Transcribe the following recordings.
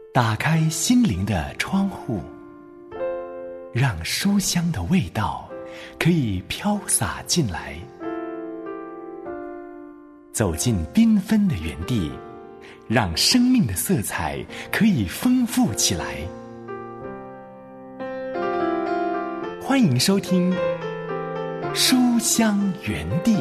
打开心灵的窗户，让书香的味道可以飘洒进来。走进缤纷的园地，让生命的色彩可以丰富起来。欢迎收听书香园地。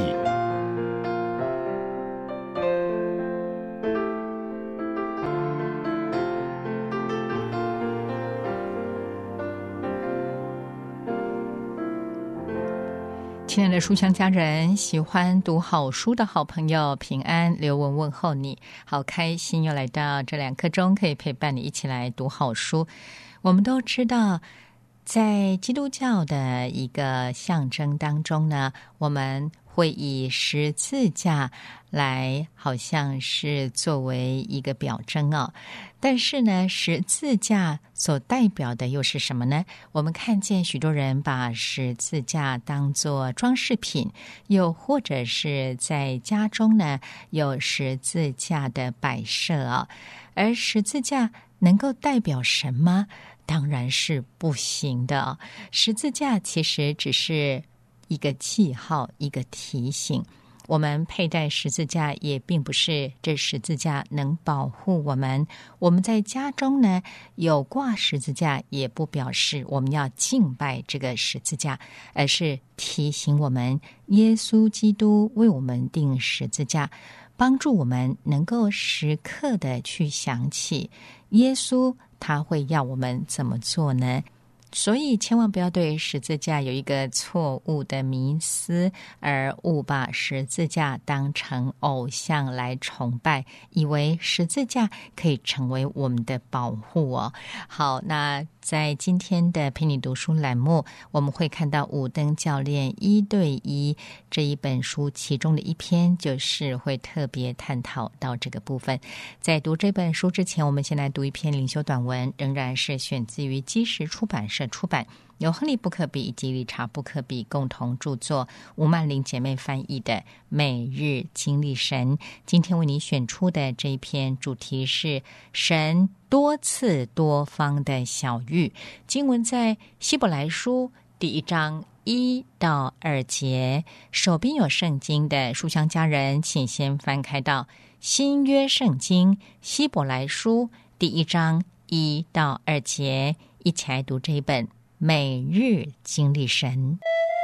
亲爱的书香家人，喜欢读好书的好朋友，平安，刘文问候你，好开心又来到这2刻钟，可以陪伴你一起来读好书。我们都知道，在基督教的一个象征当中呢，我们会以十字架来好像是作为一个表征哦。但是呢，十字架所代表的又是什么呢？我们看见许多人把十字架当作装饰品，又或者是在家中呢有十字架的摆设啊。而十字架能够代表什么？当然是不行的。十字架其实只是一个记号，一个提醒。我们佩戴十字架也并不是这十字架能保护我们。我们在家中呢有挂十字架，也不表示我们要敬拜这个十字架，而是提醒我们耶稣基督为我们钉十字架，帮助我们能够时刻的去想起耶稣他会要我们怎么做呢？所以千万不要对十字架有一个错误的迷思，而误把十字架当成偶像来崇拜，以为十字架可以成为我们的保护哦。好，那在今天的陪你读书栏目，我们会看到武登教练1对1这一本书，其中的一篇就是会特别探讨到这个部分。在读这本书之前，我们先来读一篇灵修短文，仍然是选自于基石出版社出版，由亨利·布克比以及理查·布克比共同著作，吴曼玲姐妹翻译的《每日经历神》。今天为你选出的这一篇主题是神多次多方的晓谕，经文在希伯来书第1章1到2节。手边有圣经的书香家人，请先翻开到新约圣经希伯来书第1章1到2节，一起来读这一本每日经历神。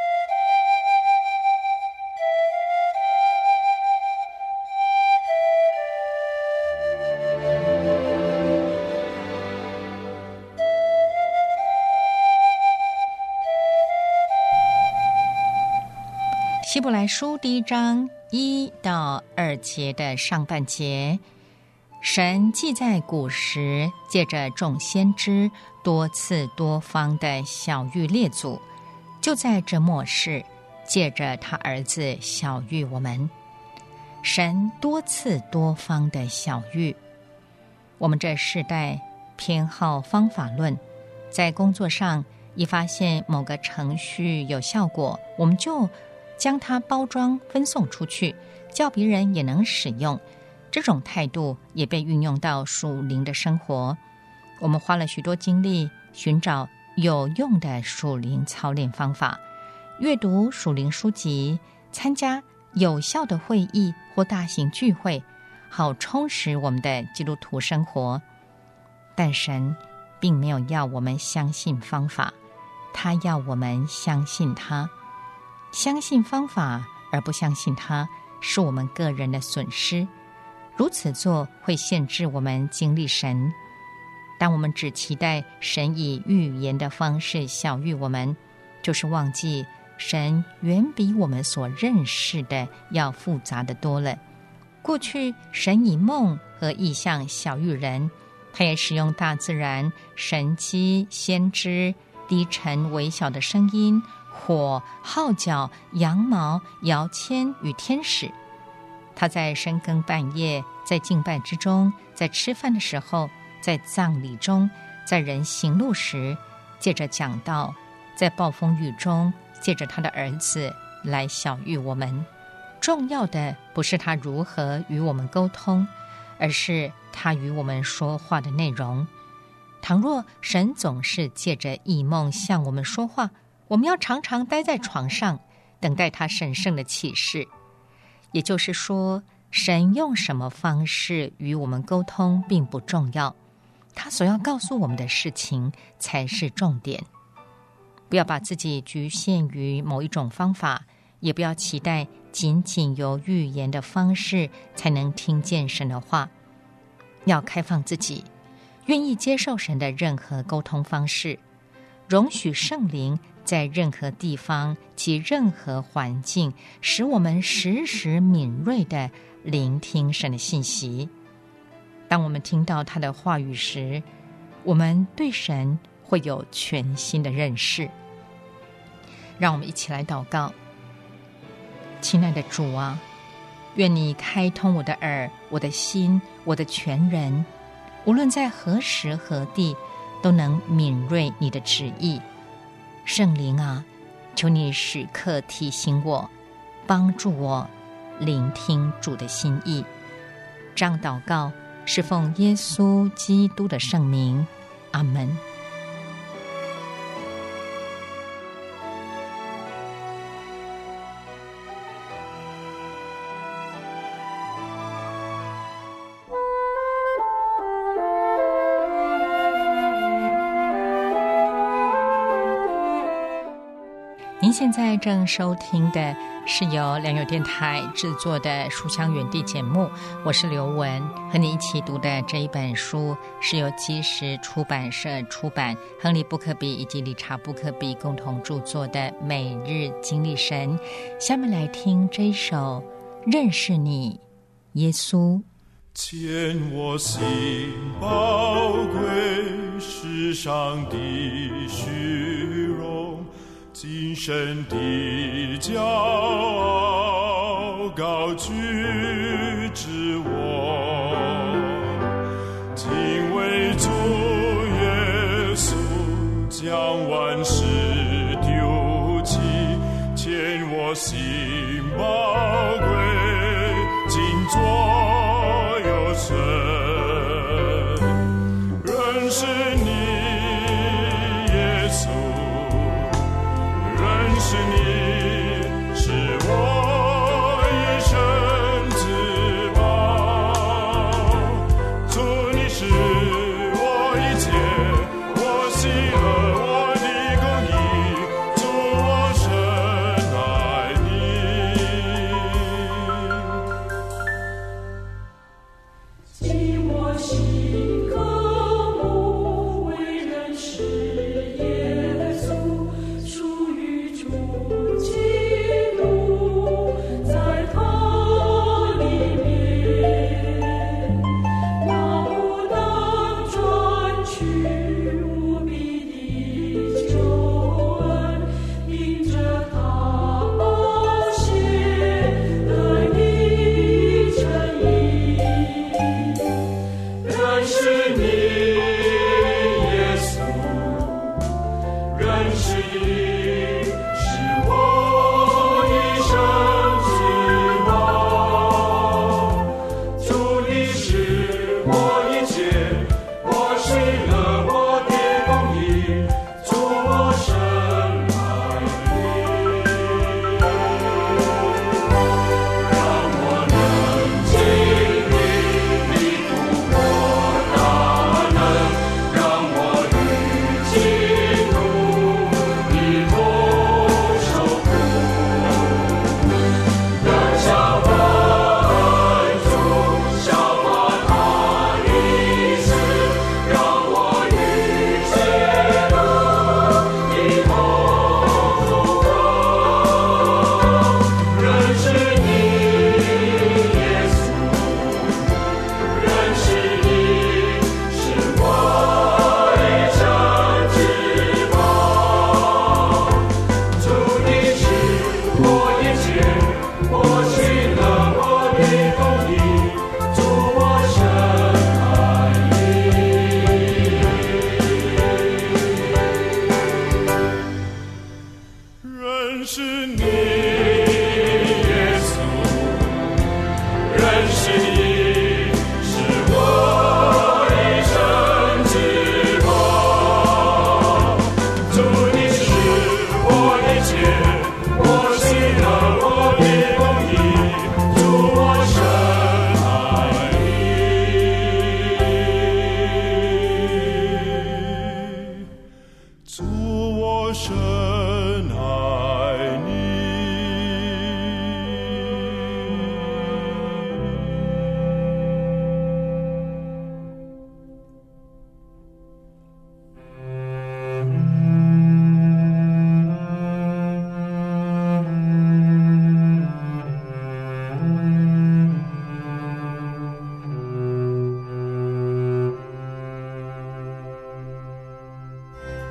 希伯来书第1章1到2节的上半节，神既在古时借着众先知多次多方的晓谕列祖，就在这末世借着他儿子晓谕我们。神多次多方的晓谕，我们这世代偏好方法论，在工作上一发现某个程序有效果，我们就将它包装分送出去，叫别人也能使用。这种态度也被运用到属灵的生活。我们花了许多精力寻找有用的属灵操练方法，阅读属灵书籍，参加有效的会议或大型聚会，好充实我们的基督徒生活。但神并没有要我们相信方法，他要我们相信他。相信方法而不相信他，是我们个人的损失。如此做会限制我们经历神。当我们只期待神以预言的方式晓谕我们，就是忘记神远比我们所认识的要复杂的多了。过去神以梦和异象晓谕人，他也使用大自然、神迹、先知、低沉微小的声音、火、号角、羊毛、摇签与天使。他在深更半夜，在敬拜之中，在吃饭的时候，在葬礼中，在人行路时，借着讲道，在暴风雨中，借着他的儿子来晓谕我们。重要的不是他如何与我们沟通，而是他与我们说话的内容。 倘若神总是借着异梦向我们说话，我们要常常待在床上，等待他神圣的启示。也就是说，神用什么方式与我们沟通并不重要，他所要告诉我们的事情才是重点。不要把自己局限于某一种方法，也不要期待仅仅由预言的方式才能听见神的话。要开放自己，愿意接受神的任何沟通方式，容许圣灵在任何地方及任何环境，使我们时时敏锐地聆听神的信息。当我们听到他的话语时，我们对神会有全新的认识。让我们一起来祷告。亲爱的主啊，愿你开通我的耳、我的心、我的全人，无论在何时何地，都能敏锐你的旨意。圣灵啊，求你时刻提醒我，帮助我聆听主的心意。这样祷告是奉耶稣基督的圣名，阿们。您现在正收听的是由良友电台制作的书香园地节目，我是刘雯，和你一起读的这一本书是由基石出版社出版，亨利布克比以及理查布克比共同著作的《每日经历神》。下面来听这一首《认识你，耶稣》。 牵我心宝贵，世上的虚荣，今生的骄傲，高举之我，敬畏主耶稣，将万事丢弃，牵我心宝贵，今作有神，认识你耶稣，认识你是我一生之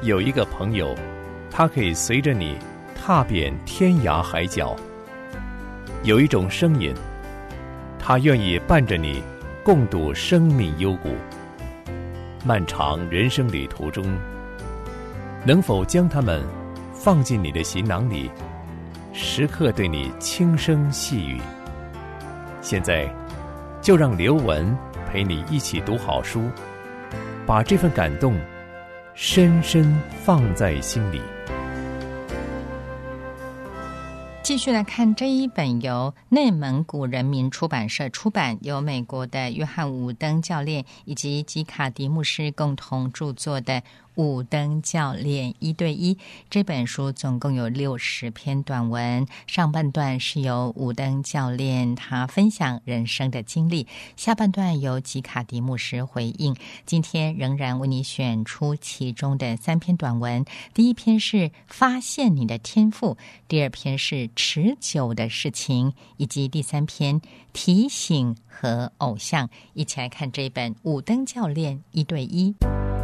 有一个朋友，他可以随着你踏遍天涯海角。有一种声音，他愿意伴着你共度生命幽谷。漫长人生旅途中，能否将它们放进你的行囊里，时刻对你轻声细语？现在就让刘文陪你一起读好书，把这份感动深深放在心里。 继续来看这一本由内蒙古人民出版社出版，由美国的约翰·伍登教练以及吉卡迪牧师共同著作的伍登教练1对1。这本书总共有60篇短文，上半段是由伍登教练他分享人生的经历，下半段由吉卡迪牧师回应。今天仍然为你选出其中的3篇短文，第一篇是发现你的天赋，第二篇是持久的事情，以及第3篇提醒和偶像。一起来看这本伍登教练1对1。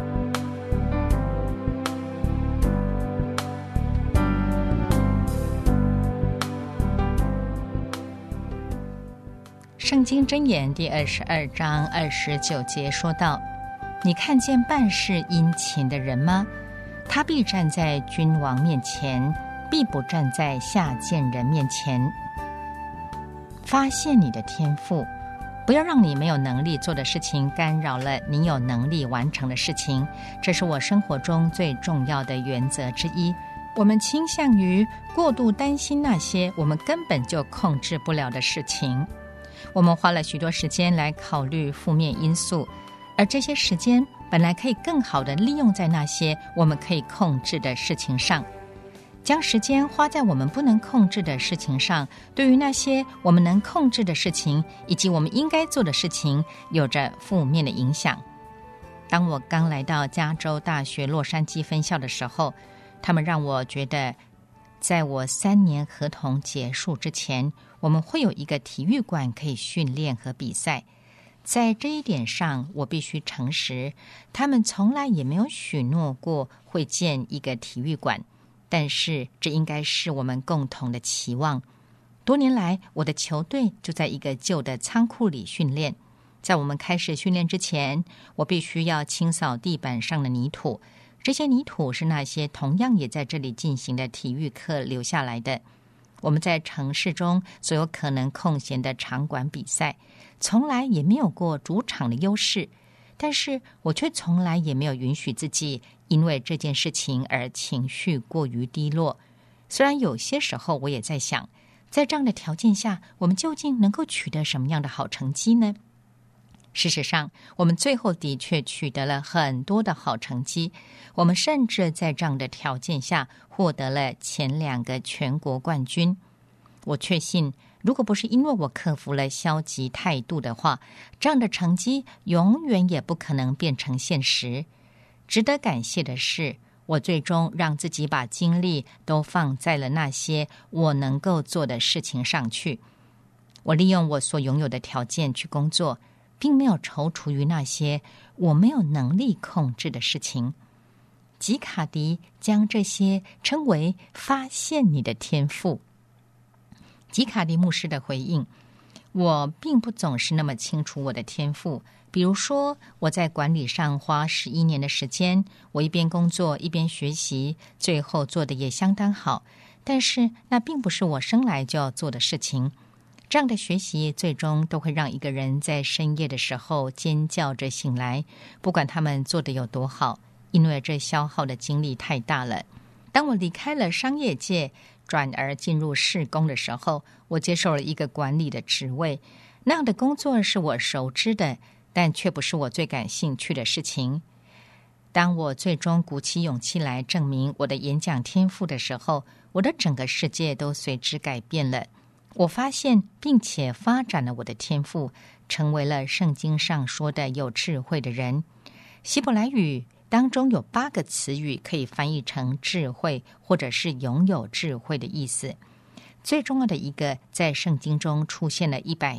圣经箴言第22章29节说道：你看见办事殷勤的人吗？他必站在君王面前，必不站在下贱人面前。发现你的天赋，不要让你没有能力做的事情干扰了你有能力完成的事情，这是我生活中最重要的原则之一。我们倾向于过度担心那些我们根本就控制不了的事情，我们花了许多时间来考虑负面因素，而这些时间本来可以更好地利用在那些我们可以控制的事情上。将时间花在我们不能控制的事情上，对于那些我们能控制的事情以及我们应该做的事情有着负面的影响。当我刚来到加州大学洛杉矶分校的时候，他们让我觉得在我3年合同结束之前，我们会有一个体育馆可以训练和比赛。在这一点上我必须诚实，他们从来也没有许诺过会建一个体育馆，但是这应该是我们共同的期望。多年来，我的球队就在一个旧的仓库里训练。在我们开始训练之前，我必须要清扫地板上的泥土，这些泥土是那些同样也在这里进行的体育课留下来的。我们在城市中所有可能空闲的场馆比赛，从来也没有过主场的优势，但是我却从来也没有允许自己因为这件事情而情绪过于低落。虽然有些时候我也在想，在这样的条件下，我们究竟能够取得什么样的好成绩呢？事实上，我们最后的确取得了很多的好成绩，我们甚至在这样的条件下获得了前2个全国冠军。我确信，如果不是因为我克服了消极态度的话，这样的成绩永远也不可能变成现实。值得感谢的是，我最终让自己把精力都放在了那些我能够做的事情上去。我利用我所拥有的条件去工作，并没有踌躇于那些我没有能力控制的事情。吉卡迪将这些称为发现你的天赋。吉卡迪牧师的回应：我并不总是那么清楚我的天赋。比如说，我在管理上花11年的时间，我一边工作一边学习，最后做得也相当好。但是那并不是我生来就要做的事情。这样的学习最终都会让一个人在深夜的时候尖叫着醒来，不管他们做得有多好，因为这消耗的精力太大了。当我离开了商业界，转而进入事工的时候，我接受了一个管理的职位。那样的工作是我熟知的，但却不是我最感兴趣的事情。当我最终鼓起勇气来证明我的演讲天赋的时候，我的整个世界都随之改变了。我发现并且发展了我的天赋，成为了圣经上说的有智慧的人。希伯来语当中有8个词语可以翻译成智慧，或者是拥有智慧的意思。最重要的一个在圣经中出现了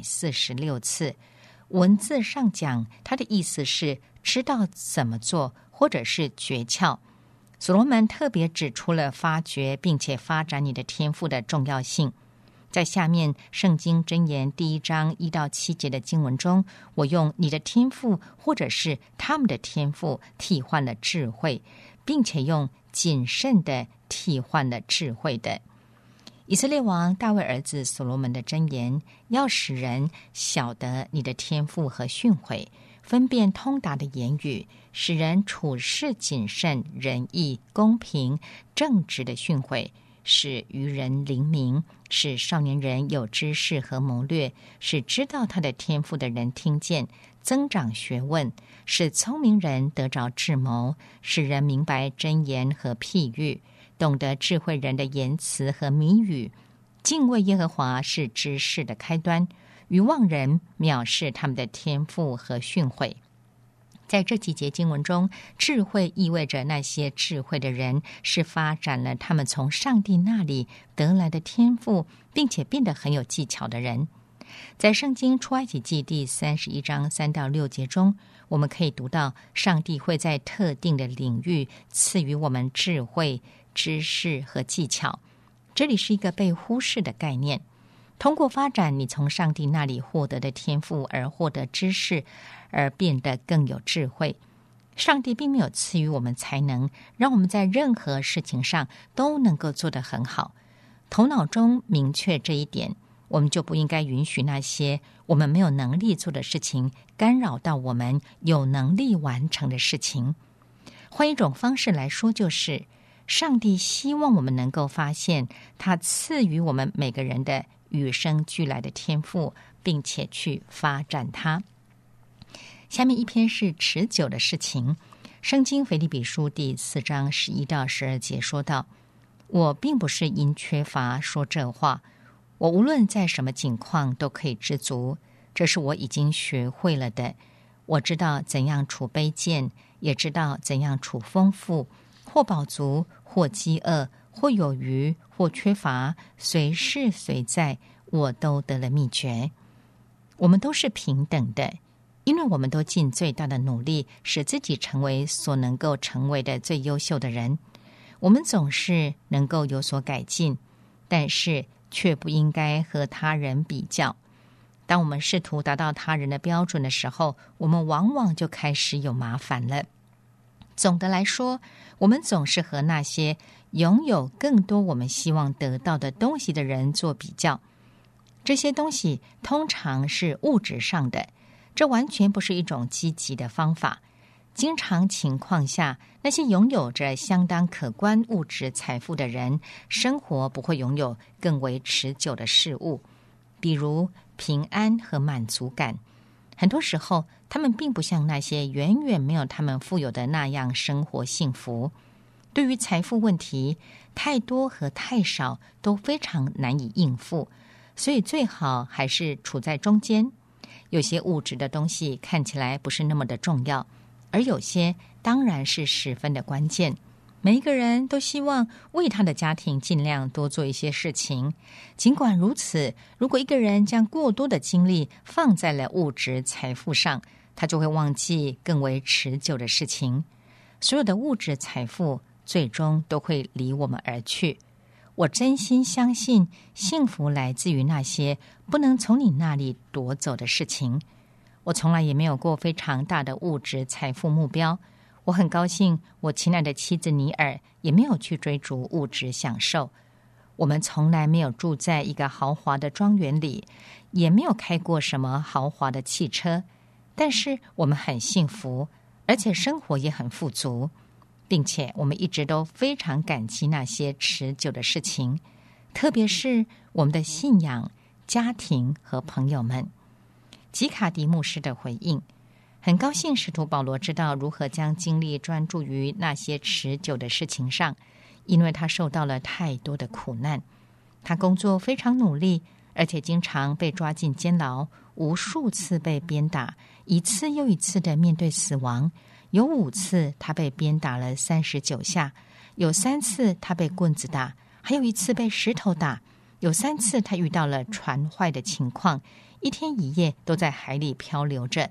146次，文字上讲它的意思是知道怎么做，或者是诀窍。 所罗门特别指出了发掘并且发展你的天赋的重要性。在下面圣经箴言第1章1到7节的经文中，我用你的天赋或者是他们的天赋替换了智慧，并且用谨慎的替换了智慧的。以色列王大卫儿子所罗门的箴言，要使人晓得你的天赋和训诲，分辨通达的言语，使人处事谨慎、仁义、公平、正直的训诲，使愚人灵明，使少年人有知识和谋略，使知道他的天赋的人听见，增长学问，使聪明人得着智谋，使人明白箴言和譬喻，懂得智慧人的言辞和谜语。敬畏耶和华是知识的开端，愚妄人藐视他们的天赋和训诲。在这几节经文中，智慧意味着那些智慧的人是发展了他们从上帝那里得来的天赋，并且变得很有技巧的人。在圣经出埃及记第31章3到6节中，我们可以读到上帝会在特定的领域赐予我们智慧、知识和技巧。这里是一个被忽视的概念。通过发展你从上帝那里获得的天赋而获得知识，而变得更有智慧。上帝并没有赐予我们才能，让我们在任何事情上都能够做得很好。头脑中明确这一点，我们就不应该允许那些我们没有能力做的事情干扰到我们有能力完成的事情。换一种方式来说，就是上帝希望我们能够发现他赐予我们每个人的与生俱来的天赋，并且去发展它。下面一篇是持久的事情。圣经腓立比书第4章11到12节说道：我并不是因缺乏说这话，我无论在什么境况都可以知足，这是我已经学会了的。我知道怎样处卑贱，也知道怎样处丰富，或饱足，或饥饿，或有余，或缺乏，随事随在，我都得了秘诀。我们都是平等的，因为我们都尽最大的努力，使自己成为所能够成为的最优秀的人。我们总是能够有所改进，但是却不应该和他人比较。当我们试图达到他人的标准的时候，我们往往就开始有麻烦了。总的来说，我们总是和那些拥有更多我们希望得到的东西的人做比较。这些东西通常是物质上的，这完全不是一种积极的方法。经常情况下，那些拥有着相当可观物质财富的人，生活不会拥有更为持久的事物，比如平安和满足感。很多时候，他们并不像那些远远没有他们富有的那样生活幸福。对于财富问题，太多和太少都非常难以应付，所以最好还是处在中间。有些物质的东西看起来不是那么的重要，而有些当然是十分的关键。每一个人都希望为他的家庭尽量多做一些事情。尽管如此，如果一个人将过多的精力放在了物质财富上，他就会忘记更为持久的事情。所有的物质财富最终都会离我们而去。我真心相信，幸福来自于那些不能从你那里夺走的事情。我从来也没有过非常大的物质财富目标。我很高兴，我亲爱的妻子尼尔也没有去追逐物质享受。我们从来没有住在一个豪华的庄园里，也没有开过什么豪华的汽车，但是我们很幸福，而且生活也很富足，并且我们一直都非常感激那些持久的事情，特别是我们的信仰、家庭和朋友们。吉卡迪牧师的回应：很高兴使徒保罗知道如何将精力专注于那些持久的事情上，因为他受到了太多的苦难。他工作非常努力，而且经常被抓进监牢，无数次被鞭打，一次又一次的面对死亡。有5次他被鞭打了39下，有3次他被棍子打，还有1次被石头打，有3次他遇到了船坏的情况，一天一夜都在海里漂流着。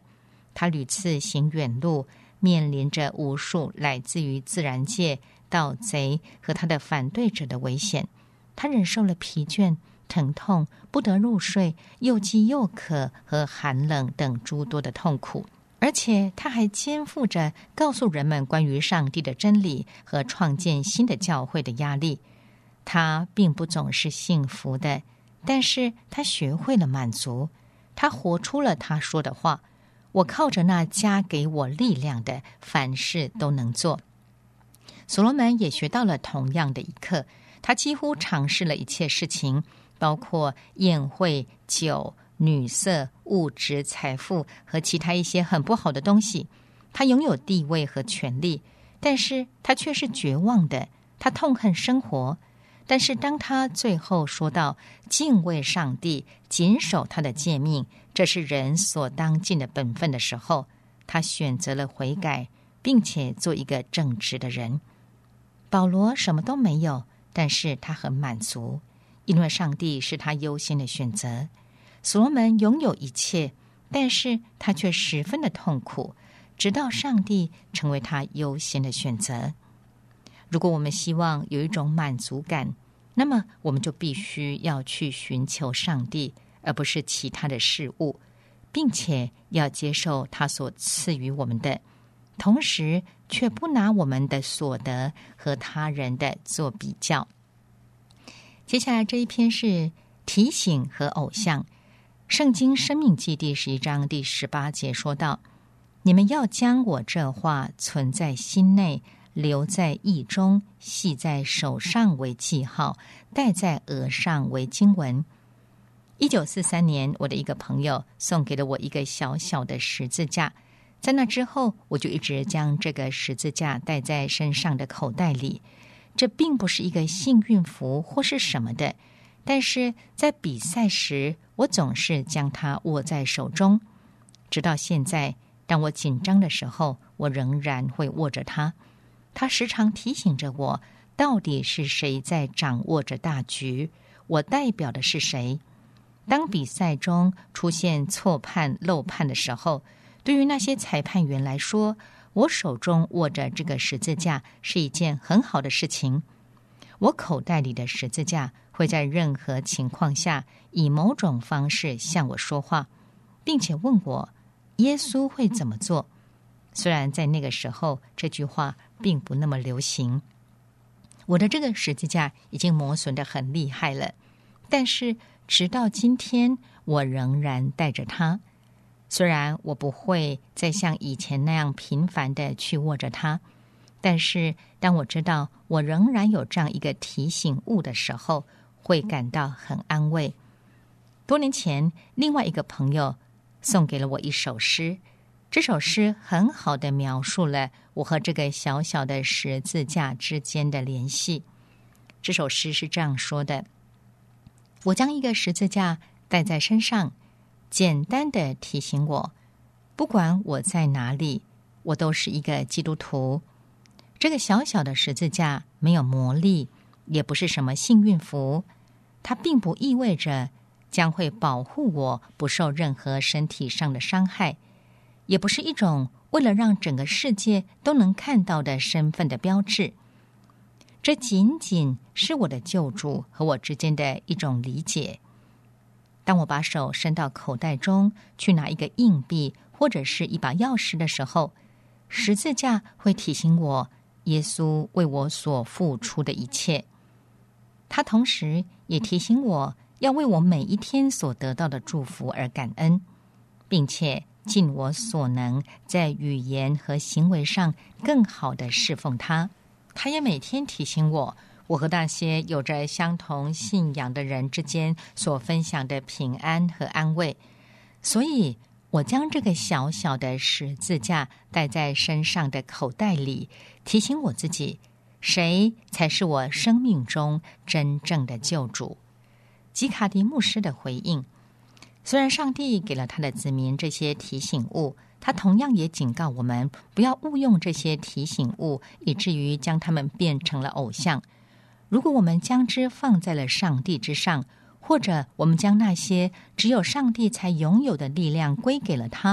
他屡次行远路，面临着无数来自于自然界、盗贼和他的反对者的危险。他忍受了疲倦、疼痛、不得入睡、又饥又渴和寒冷等诸多的痛苦，而且他还肩负着告诉人们关于上帝的真理和创建新的教会的压力。他并不总是幸福的，但是他学会了满足，他活出了他说的话：我靠着那加给我力量的，凡事都能做。所罗门也学到了同样的一课，他几乎尝试了一切事情，包括宴会、酒、女色、物质、财富和其他一些很不好的东西。他拥有地位和权力，但是他却是绝望的，他痛恨生活。但是当他最后说到敬畏上帝、谨守他的诫命，这是人所当尽的本分的时候，他选择了悔改，并且做一个正直的人。保罗什么都没有，但是他很满足，因为上帝是他优先的选择。所罗门拥有一切，但是他却十分的痛苦，直到上帝成为他优先的选择。如果我们希望有一种满足感，那么我们就必须要去寻求上帝，而不是其他的事物，并且要接受他所赐予我们的，同时却不拿我们的所得和他人的做比较。接下来这一篇是提醒和偶像。圣经申命记第11章第18节说道：你们要将我这话存在心内，留在意中，系在手上为记号，戴在额上为经文。1943年，我的一个朋友送给了我一个小小的十字架，在那之后，我就一直将这个十字架带在身上的口袋里。这并不是一个幸运符或是什么的，但是在比赛时，我总是将它握在手中。直到现在，当我紧张的时候，我仍然会握着它。它时常提醒着我，到底是谁在掌握着大局，我代表的是谁。当比赛中出现错判、漏判的时候，对于那些裁判员来说，我手中握着这个十字架是一件很好的事情。我口袋里的十字架会在任何情况下以某种方式向我说话，并且问我耶稣会怎么做。虽然在那个时候这句话并不那么流行，我的这个十字架已经磨损得很厉害了，但是直到今天我仍然带着它。虽然我不会再像以前那样频繁地去握着它，但是当我知道我仍然有这样一个提醒物的时候，会感到很安慰。多年前，另外一个朋友送给了我一首诗，这首诗很好地描述了我和这个小小的十字架之间的联系。这首诗是这样说的：我将一个十字架带在身上，简单的提醒我，不管我在哪里，我都是一个基督徒。这个小小的十字架没有魔力，也不是什么幸运符，它并不意味着将会保护我不受任何身体上的伤害，也不是一种为了让整个世界都能看到的身份的标志。这仅仅是我的救主和我之间的一种理解。当我把手伸到口袋中去拿一个硬币或者是一把钥匙的时候，十字架会提醒我耶稣为我所付出的一切。它同时也提醒我要为我每一天所得到的祝福而感恩，并且尽我所能在语言和行为上更好地侍奉他。他也每天提醒我和那些有着相同信仰的人之间所分享的平安和安慰。所以我将这个小小的十字架带在身上的口袋里，提醒我自己，谁才是我生命中真正的救主。吉卡迪牧师的回应：虽然上帝给了他的子民这些提醒物，他同样也警告我们不要误用这些提醒物，以至于将它们变成了偶像。如果我们将之放在了上帝之上，或者我们将那些只有上帝才拥有的力量归给了他，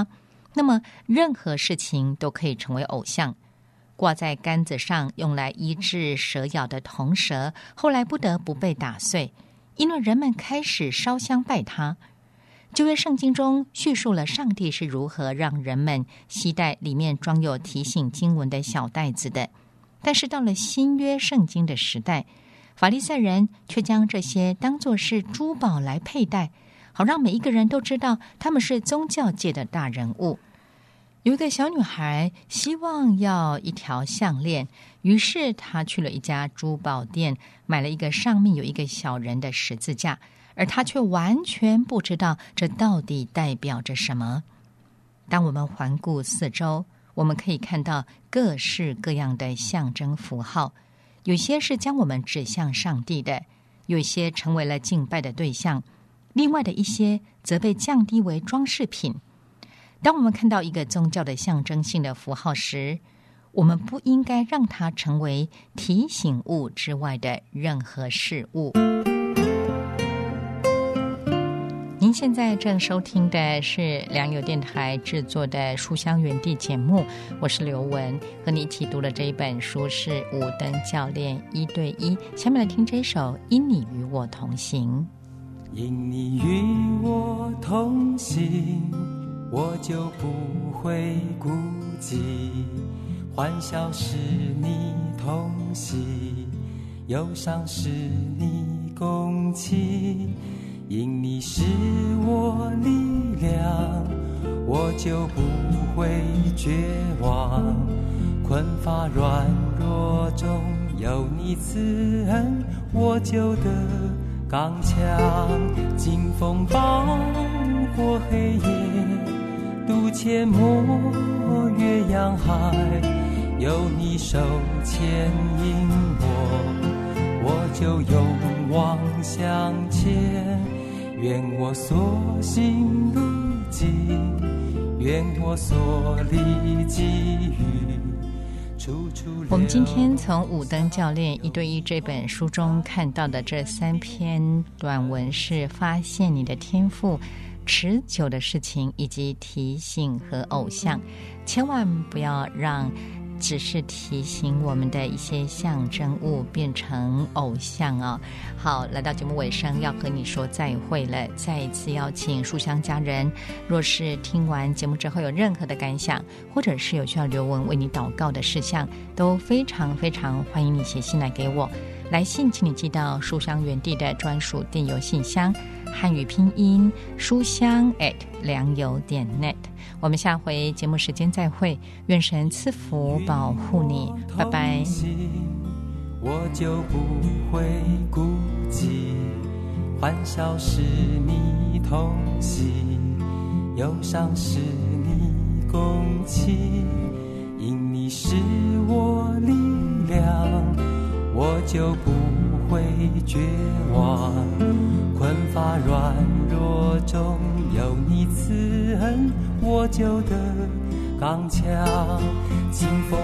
那么任何事情都可以成为偶像。挂在杆子上用来医治蛇咬的铜蛇，后来不得不被打碎，因为人们开始烧香拜它。旧约圣经中叙述了上帝是如何让人们携带里面装有提醒经文的小袋子的，但是到了新约圣经的时代，法利赛人却将这些当作是珠宝来佩戴，好让每一个人都知道他们是宗教界的大人物。有一个小女孩希望要一条项链，于是她去了一家珠宝店，买了一个上面有一个小人的十字架，而她却完全不知道这到底代表着什么。当我们环顾四周，我们可以看到各式各样的象征符号，有些是将我们指向上帝的，有些成为了敬拜的对象，另外的一些则被降低为装饰品。当我们看到一个宗教的象征性的符号时，我们不应该让它成为提醒物之外的任何事物。您现在正收听的是良友电台制作的书香园地节目，我是刘文，和你一起读的这一本书是五灯教练1对1。下面来听这首因你与我同行。 因你与我同行，我就不会孤寂，欢笑是你同喜，忧伤是你共泣，因你是我力量，我就不会绝望，困乏软弱中有你慈恩，我就得刚强，经风暴过黑夜，渡阡陌越洋海，有你手牵引我就勇往向前，愿我所行路径，愿我所立给予，我们今天从五灯教练1对1这本书中看到的这3篇短文是发现你的天赋、持久的事情以及提醒和偶像。千万不要让只是提醒我们的一些象征物变成偶像哦。好，来到节目尾声，要和你说再会了。再一次邀请书香家人，若是听完节目之后有任何的感想，或者是有需要刘文为你祷告的事项，都非常非常欢迎你写信来给我。来信请你寄到书香园地的专属电邮信箱，汉语拼音书香良友.net。我们下回节目时间再会，愿神赐福保护你，拜拜。 我就不会孤寂，欢笑是你同喜，忧伤是你共泣，因你是我力量，我就不会绝望，困乏软弱中有你慈恩，我就得刚强，经风